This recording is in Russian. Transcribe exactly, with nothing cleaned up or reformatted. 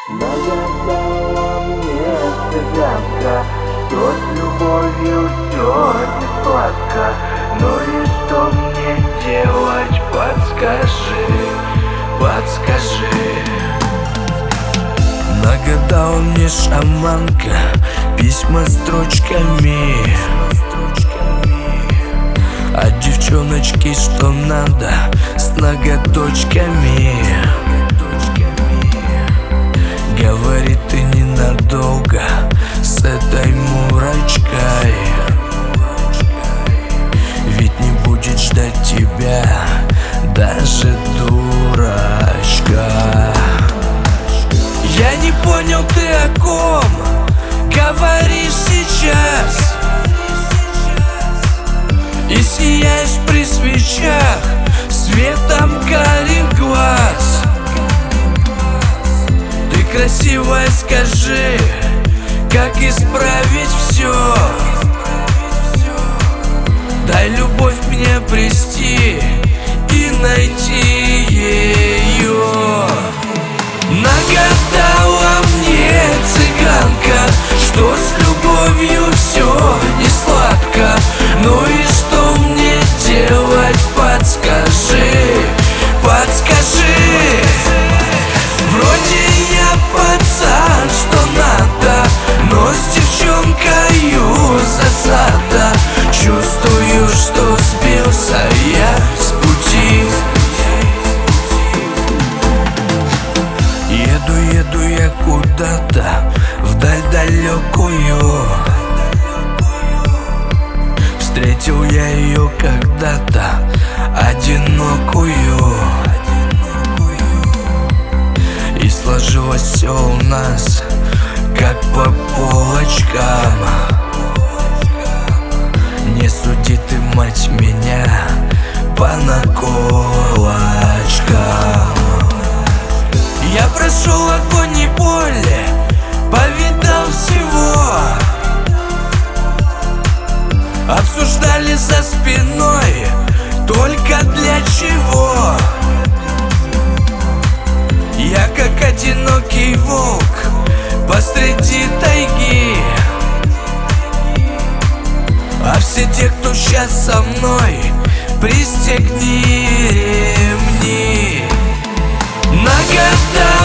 Нагадала мне цыганка, что с любовью все не сладко. Ну и что мне делать, подскажи, подскажи. Нагадала мне шаманка письма строчками от девчоночки, что надо, с ноготочками. Говорит, ты ненадолго с этой мурочкой, ведь не будет ждать тебя даже дурачка. Я не понял, ты о ком говоришь сейчас, и сияешь при свечах светом карих глаз. Ты красивая, скажи, как исправить все. Дай любовь мне обрести и найти ее. Нагадала мне цыганка, что с любовью все не сладко. Ну и что мне делать, подскажи, подскажи. Вроде я пацан, что надо, но с девчонкою засада. Чувствую, что сбился я с пути. Еду, еду я куда-то вдаль далекую. Встретил я ее когда-то одинокую, и сложилось все у нас как по полочкам. Не суди ты, мать, меня по наколочкам. Я прошел огонь и боли, повидал всего. Обсуждали за спиной, только для чего. Я как одинокий волк посреди тайги, а все те, кто сейчас со мной, пристегни ремни. Нагадала